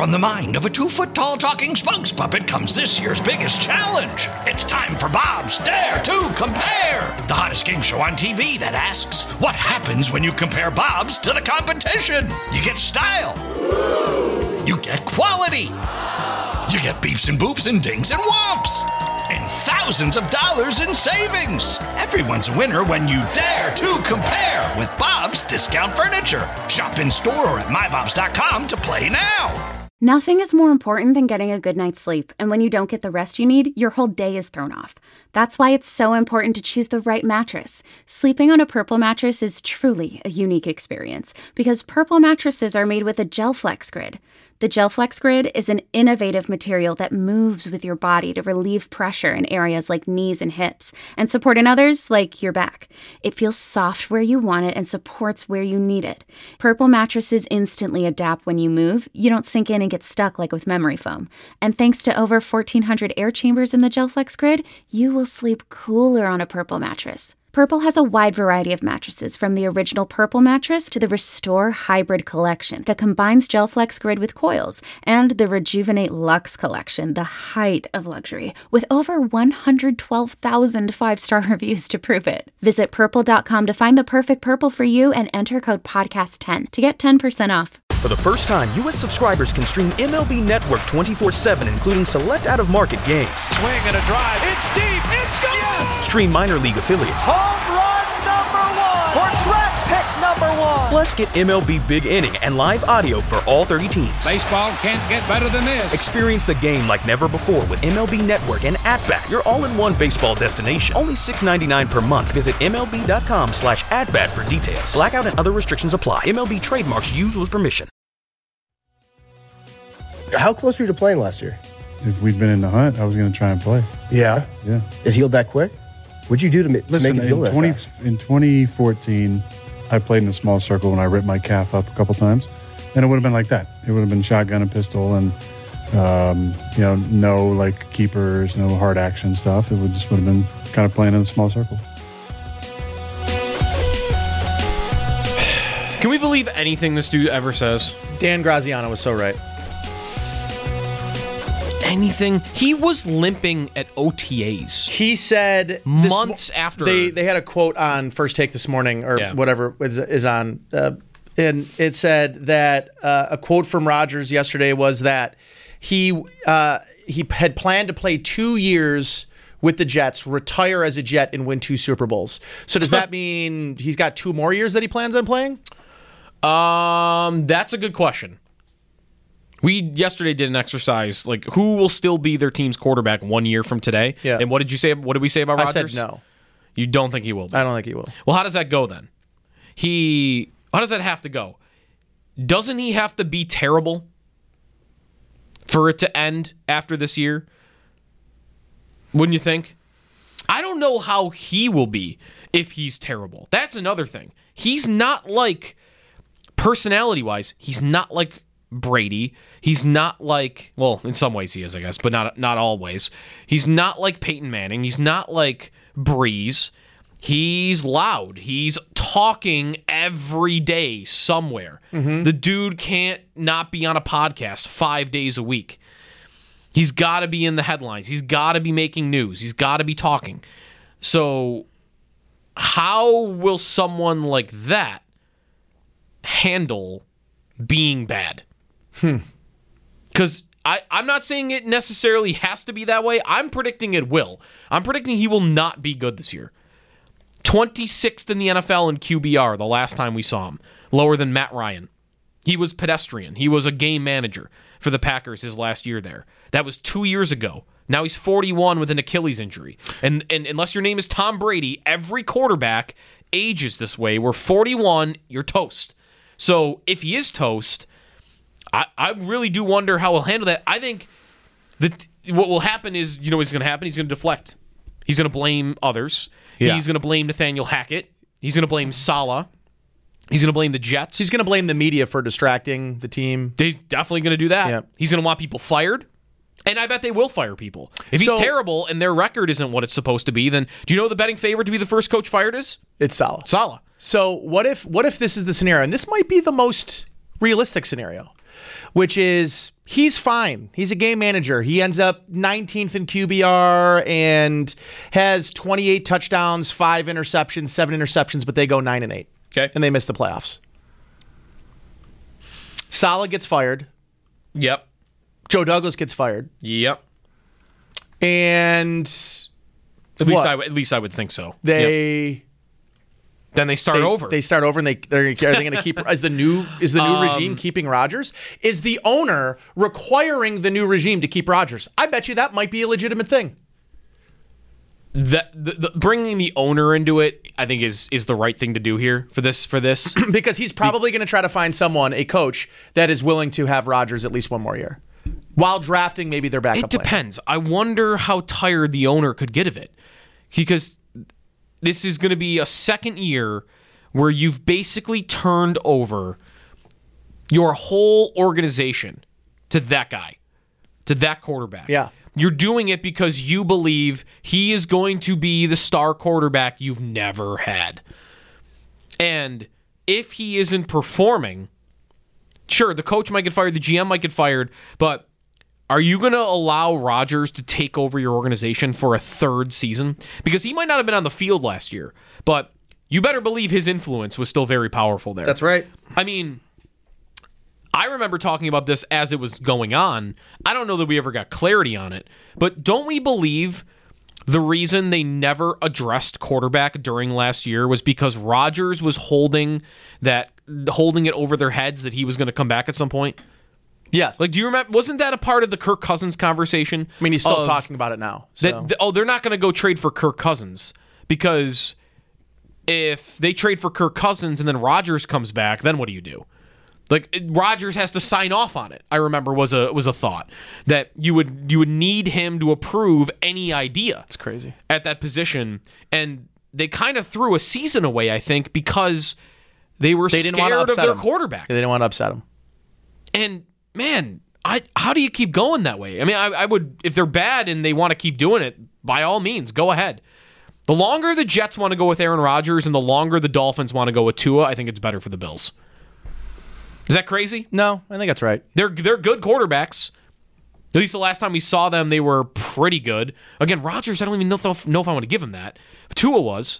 From the mind of a 2-foot-tall talking spokes puppet comes this year's biggest challenge. It's time for Bob's Dare to Compare, the hottest game show on TV that asks, what happens when you compare Bob's to the competition? You get style. You get quality. You get beeps and boops and dings and whomps. And thousands of dollars in savings. Everyone's a winner when you dare to compare with Bob's Discount Furniture. Shop in store or at mybobs.com to play now. Nothing is more important than getting a good night's sleep, and when you don't get the rest you need, your whole day is thrown off. That's why it's so important to choose the right mattress. Sleeping on a Purple mattress is truly a unique experience, because Purple mattresses are made with a GelFlex Grid. The GelFlex Grid is an innovative material that moves with your body to relieve pressure in areas like knees and hips, and support in others like your back. It feels soft where you want it and supports where you need it. Purple mattresses instantly adapt when you move. You don't sink in and get stuck like with memory foam. And thanks to over 1,400 air chambers in the GelFlex Grid, you will sleep cooler on a Purple mattress. Purple has a wide variety of mattresses, from the original Purple mattress to the Restore Hybrid collection that combines GelFlex Grid with coils, and the Rejuvenate Luxe collection, the height of luxury, with over 112,000 five-star reviews to prove it. Visit purple.com to find the perfect Purple for you and enter code podcast10 to get 10% off. For the first time, U.S. subscribers can stream MLB Network 24/7, including select out-of-market games. Swing and a drive. It's deep. It's gone. Yes! Stream minor league affiliates. Home run number 1. Or draft pick number 1. Plus, get MLB Big Inning and live audio for all 30 teams. Baseball can't get better than this. Experience the game like never before with MLB Network and At-Bat, your all-in-one baseball destination. Only $6.99 per month. Visit MLB.com/AtBat for details. Blackout and other restrictions apply. MLB trademarks used with permission. How close were you to playing last year? If we'd been in the hunt, I was going to try and play. Yeah? Yeah. It healed that quick? What'd you do to make it heal that fast? In 2014, I played in a small circle when I ripped my calf up a couple times. And it would have been like that. It would have been shotgun and pistol and, no like keepers, no hard action stuff. It would have been kind of playing in a small circle. Can we believe anything this dude ever says? Dan Graziano was so right. Anything. He was limping at OTAs. He said months after they had a quote on First Take this morning or whatever is on, and it said that a quote from Rodgers yesterday was that he had planned to play 2 years with the Jets, retire as a Jet, and win 2 Super Bowls. So does that mean he's got 2 more years that he plans on playing? That's a good question. We yesterday did an exercise, like who will still be their team's quarterback 1 year from today? Yeah. And what did you say? What did we say about Rodgers? I said no. You don't think he will be? I don't think he will. Well, how does that go then? How does that have to go? Doesn't he have to be terrible for it to end after this year? Wouldn't you think? I don't know how he will be if he's terrible. That's another thing. He's not like, personality-wise, he's not like Brady. He's not like, well, in some ways he is, I guess, but not always. He's not like Peyton Manning. He's not like Breeze. He's loud. He's talking every day somewhere. Mm-hmm. The dude can't not be on a podcast 5 days a week. He's got to be in the headlines. He's got to be making news. He's got to be talking. So how will someone like that handle being bad? Because I'm not saying it necessarily has to be that way. I'm predicting it will. I'm predicting he will not be good this year. 26th in the NFL in QBR the last time we saw him. Lower than Matt Ryan. He was pedestrian. He was a game manager for the Packers his last year there. That was 2 years ago. Now he's 41 with an Achilles injury. And unless your name is Tom Brady, every quarterback ages this way. We're 41, you're toast. So if he is toast, I really do wonder how he'll handle that. I think that what will happen is, you know what's going to happen? He's going to deflect. He's going to blame others. Yeah. He's going to blame Nathaniel Hackett. He's going to blame Saleh. He's going to blame the Jets. He's going to blame the media for distracting the team. They're definitely going to do that. Yeah. He's going to want people fired. And I bet they will fire people. If he's terrible and their record isn't what it's supposed to be, then do you know who the betting favorite to be the first coach fired is? It's Saleh. Saleh. So what if this is the scenario? And this might be the most realistic scenario. which is he's fine. He's a game manager. He ends up 19th in QBR and has 28 touchdowns, 5 interceptions, 7 interceptions, but they go 9-8. Okay. And they miss the playoffs. Saleh gets fired. Yep. Joe Douglas gets fired. Yep. And at least I would think so. Then they start over. They start over, and are they going to keep? Is the new regime keeping Rodgers? Is the owner requiring the new regime to keep Rodgers? I bet you that might be a legitimate thing. Bringing the owner into it, I think, is the right thing to do here for this. Because he's probably going to try to find a coach that is willing to have Rodgers at least one more year, while drafting maybe their backup. It depends. I wonder how tired the owner could get of it, because this is going to be a second year where you've basically turned over your whole organization to that guy, to that quarterback. Yeah. You're doing it because you believe he is going to be the star quarterback you've never had. And if he isn't performing, sure, the coach might get fired, the GM might get fired, but are you going to allow Rodgers to take over your organization for a third season? Because he might not have been on the field last year, but you better believe his influence was still very powerful there. That's right. I mean, I remember talking about this as it was going on. I don't know that we ever got clarity on it, but don't we believe the reason they never addressed quarterback during last year was because Rodgers was holding it over their heads that he was going to come back at some point? Yes. Like, do you remember? Wasn't that a part of the Kirk Cousins conversation? I mean, he's still talking about it now. So. They're not going to go trade for Kirk Cousins, because if they trade for Kirk Cousins and then Rodgers comes back, then what do you do? Like, Rodgers has to sign off on it. I remember was a thought that you would need him to approve any idea. It's crazy at that position, and they kind of threw a season away, I think, because they didn't scared of their quarterback. They didn't want to upset him. And man, how do you keep going that way? I mean, I would, if they're bad and they want to keep doing it, by all means, go ahead. The longer the Jets want to go with Aaron Rodgers and the longer the Dolphins want to go with Tua, I think it's better for the Bills. Is that crazy? No, I think that's right. They're good quarterbacks. At least the last time we saw them, they were pretty good. Again, Rodgers, I don't even know if I want to give him that. But Tua was.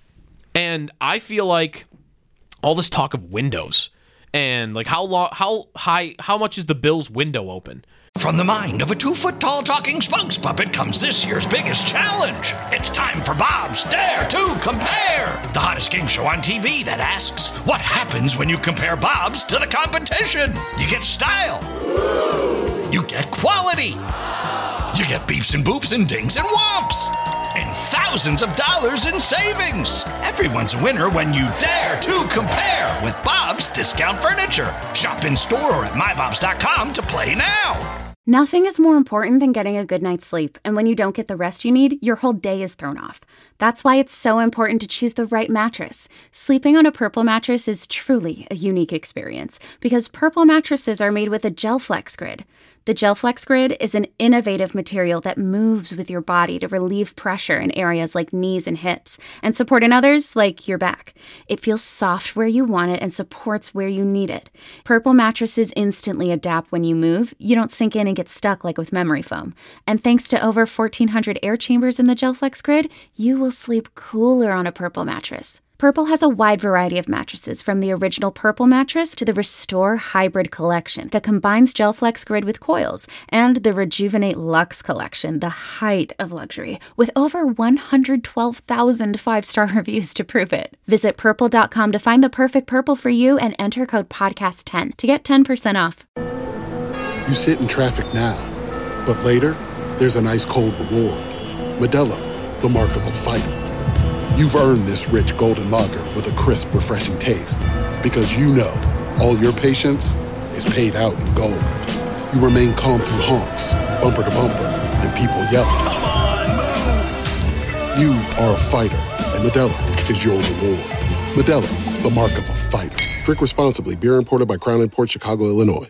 And I feel like all this talk of windows and like how much is the Bills' window open? From the mind of a 2-foot-tall talking spokes puppet comes this year's biggest challenge. It's time for Bob's Dare to Compare, the hottest game show on TV that asks, what happens when you compare Bob's to the competition? You get style. You get quality. You get beeps and boops and dings and whomps. And thousands of dollars in savings. Everyone's a winner when you dare to compare with Bob's Discount Furniture. Shop in store or at mybobs.com to play now. Nothing is more important than getting a good night's sleep, and when you don't get the rest you need, your whole day is thrown off. That's why it's so important to choose the right mattress. Sleeping on a Purple mattress is truly a unique experience, because Purple mattresses are made with a GelFlex Grid. The GelFlex Grid is an innovative material that moves with your body to relieve pressure in areas like knees and hips, and support in others like your back. It feels soft where you want it and supports where you need it. Purple mattresses instantly adapt when you move. You don't sink in and get stuck like with memory foam. And thanks to over 1,400 air chambers in the GelFlex Grid, you will sleep cooler on a Purple mattress. Purple has a wide variety of mattresses, from the original Purple mattress to the Restore Hybrid collection that combines GelFlex Grid with coils, and the Rejuvenate Luxe collection, the height of luxury, with over 112,000 5-star reviews to prove it. Visit Purple.com to find the perfect Purple for you and enter code PODCAST10 to get 10% off. You sit in traffic now, but later, there's an ice-cold reward. Modelo, the mark of a fighter. You've earned this rich golden lager with a crisp, refreshing taste. Because you know all your patience is paid out in gold. You remain calm through honks, bumper to bumper, and people yelling. Come on, move! You are a fighter, and Modelo is your reward. Modelo, the mark of a fighter. Drink responsibly. Beer imported by Crown Imports, Chicago, Illinois.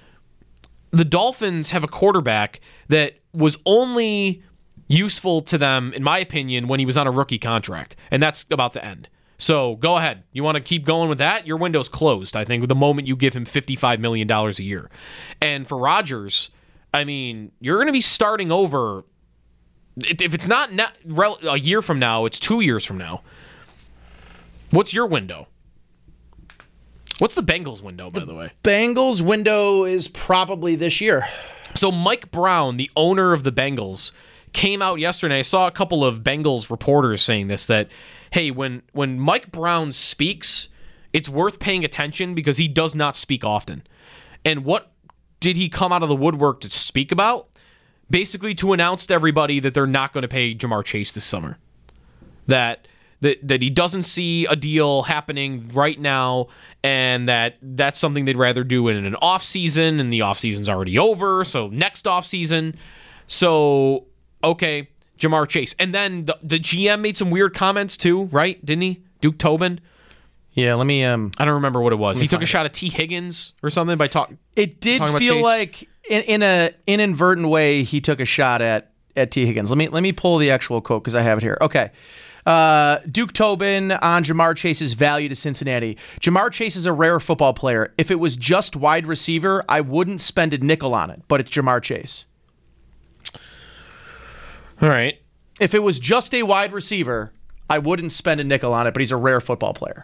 The Dolphins have a quarterback that was only useful to them, in my opinion, when he was on a rookie contract, and that's about to end. So go ahead. You want to keep going with that? Your window's closed, I think, the moment you give him $55 million a year. And for Rodgers, I mean, you're going to be starting over. If it's not a year from now, it's 2 years from now. What's your window? What's the Bengals window, by the way? Bengals window is probably this year. So Mike Brown, the owner of the Bengals, came out yesterday. I saw a couple of Bengals reporters saying this, that, hey, when Mike Brown speaks, it's worth paying attention because he does not speak often. And what did he come out of the woodwork to speak about? Basically to announce to everybody that they're not going to pay Ja'Marr Chase this summer. That he doesn't see a deal happening right now, and that's something they'd rather do in an offseason, and the offseason's already over, so next offseason. So, okay, Ja'Marr Chase. And then the GM made some weird comments too, right? Didn't he? Duke Tobin? Yeah, let me... I don't remember what it was. He took a shot at T. Higgins or something by talking It did feel like, in an inadvertent way, he took a shot at T. Higgins. Let me pull the actual quote because I have it here. Okay. Duke Tobin on Ja'Marr Chase's value to Cincinnati. Ja'Marr Chase is a rare football player. If it was just wide receiver, I wouldn't spend a nickel on it, but it's Ja'Marr Chase. All right. If it was just a wide receiver, I wouldn't spend a nickel on it, but he's a rare football player.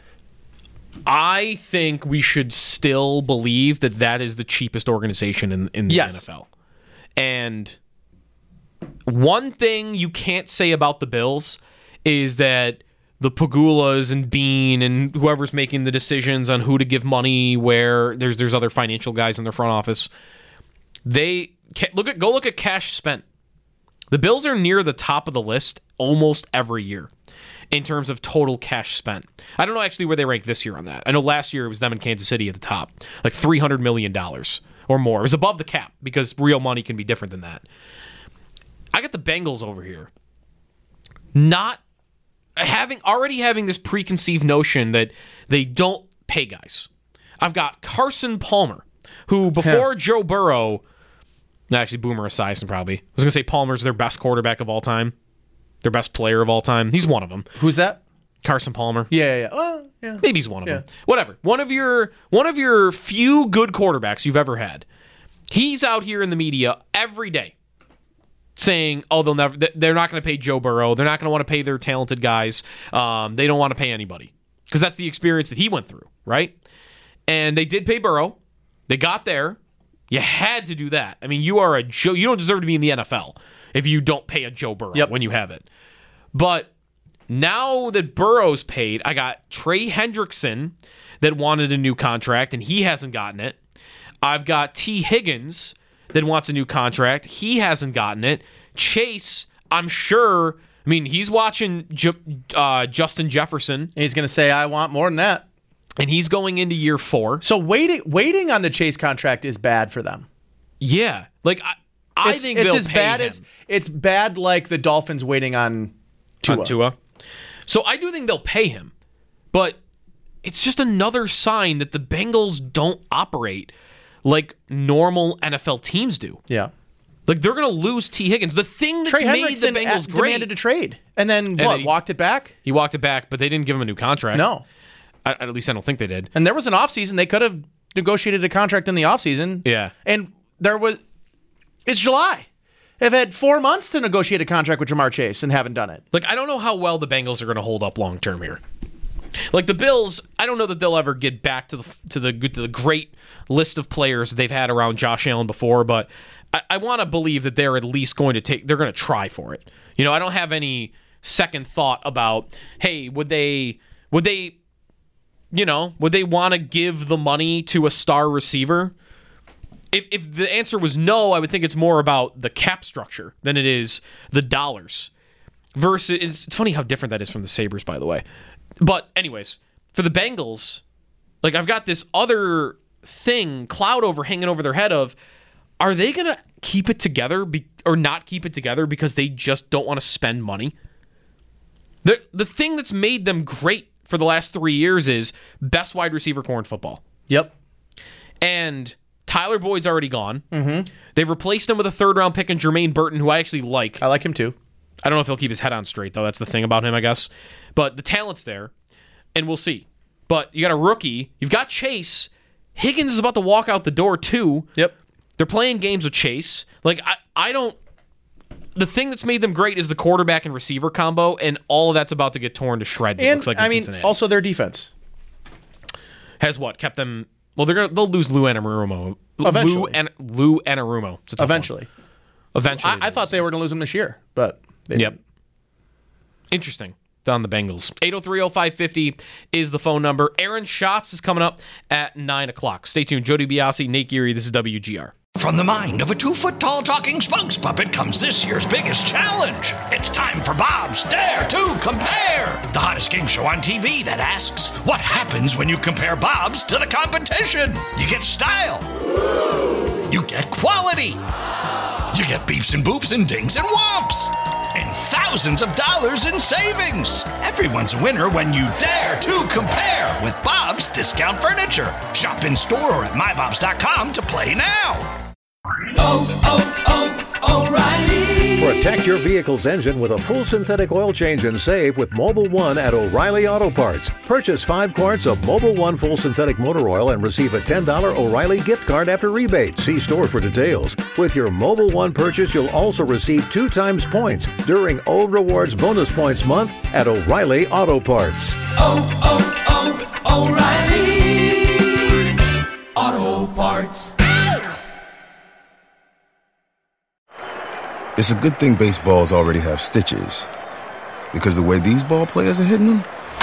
I think we should still believe that is the cheapest organization in the NFL. And one thing you can't say about the Bills is that the Pagulas and Bean and whoever's making the decisions on who to give money where, there's other financial guys in their front office. Go look at cash spent. The Bills are near the top of the list almost every year in terms of total cash spent. I don't know actually where they rank this year on that. I know last year it was them in Kansas City at the top, like $300 million or more. It was above the cap because real money can be different than that. I got the Bengals over here already having this preconceived notion that they don't pay guys. I've got Carson Palmer, who before Joe Burrow, actually Boomer Esiason probably. I was going to say Palmer's their best quarterback of all time, their best player of all time. He's one of them. Who's that? Carson Palmer. Yeah. Well, yeah. Maybe he's one of them. Whatever. One of your few good quarterbacks you've ever had. He's out here in the media every day saying, "Oh, they're not going to pay Joe Burrow. They're not going to want to pay their talented guys. They don't want to pay anybody." Because that's the experience that he went through, right? And they did pay Burrow. They got there. You had to do that. I mean, you don't deserve to be in the NFL if you don't pay a Joe Burrow when you have it. But now that Burrow's paid, I got Trey Hendrickson that wanted a new contract, and he hasn't gotten it. I've got T. Higgins that wants a new contract. He hasn't gotten it. Chase, I'm sure, he's watching Justin Jefferson. He's going to say, I want more than that. And he's going into year 4. So waiting on the Chase contract is bad for them. Yeah. Like, I think they'll pay him. It's bad like the Dolphins waiting on Tua. So I do think they'll pay him. But it's just another sign that the Bengals don't operate like normal NFL teams do. Yeah. Like, they're going to lose T. Higgins. The thing that's made the Bengals great. Demanded a trade. And then walked it back? He walked it back, but they didn't give him a new contract. No. At least I don't think they did. And there was an offseason. They could have negotiated a contract in the offseason. Yeah. And it's July. They've had 4 months to negotiate a contract with Ja'Marr Chase and haven't done it. Like, I don't know how well the Bengals are going to hold up long term here. Like, the Bills, I don't know that they'll ever get back to the great list of players that they've had around Josh Allen before, but I want to believe that they're at least going to try for it. I don't have any second thought about, hey, would they want to give the money to a star receiver? If the answer was no, I would think it's more about the cap structure than it is the dollars. Versus, it's funny how different that is from the Sabres, by the way. But anyways, for the Bengals, like, I've got this other cloud hanging over their head of, are they going to keep it together or not keep it together because they just don't want to spend money? The thing that's made them great for the last 3 years is best wide receiver core in football. Yep. And Tyler Boyd's already gone. Mm-hmm. They've replaced him with a 3rd-round pick in Jermaine Burton, who I actually like. I like him too. I don't know if he'll keep his head on straight, though. That's the thing about him, I guess. But the talent's there. and we'll see. But you got a rookie. You've got Chase. Higgins is about to walk out the door, too. Yep. They're playing games with Chase. Like, I don't... The thing that's made them great is the quarterback and receiver combo, and all of that's about to get torn to shreds, it looks like, in Cincinnati. Also their defense. Has what? Kept them... Well, they'll lose Lou Anarumo. Eventually. Lou Anarumo. Eventually. I thought they were going to lose him this year, but they didn't. Interesting. On the Bengals. 803-0550 is the phone number. Aaron Schatz is coming up at 9 o'clock. Stay tuned. Jody Biasi, Nate Geary. This is WGR. From the mind of a 2-foot-tall talking spokes puppet comes this year's biggest challenge. It's time for Bob's Dare to Compare, the hottest game show on TV that asks, what happens when you compare Bob's to the competition? You get style. You get quality. You get beeps and boops and dings and whomps. And thousands of dollars in savings. Everyone's a winner when you dare to compare with Bob's Discount Furniture. Shop in store or at mybobs.com to play now. O'Reilly. Protect your vehicle's engine with a full synthetic oil change and save with Mobil 1 at O'Reilly Auto Parts. Purchase 5 quarts of Mobil 1 full synthetic motor oil and receive a $10 O'Reilly gift card after rebate. See store for details. With your Mobil 1 purchase, you'll also receive 2 times points during O Rewards Bonus Points Month at O'Reilly Auto Parts. O'Reilly Auto Parts. It's a good thing baseballs already have stitches, because the way these ball players are hitting them,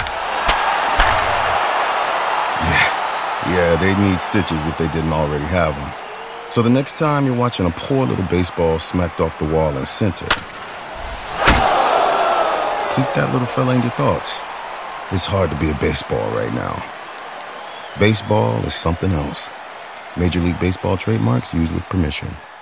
yeah, they need stitches if they didn't already have them. So the next time you're watching a poor little baseball smacked off the wall in center, keep that little fella in your thoughts. It's hard to be a baseball right now. Baseball is something else. Major League Baseball trademarks used with permission.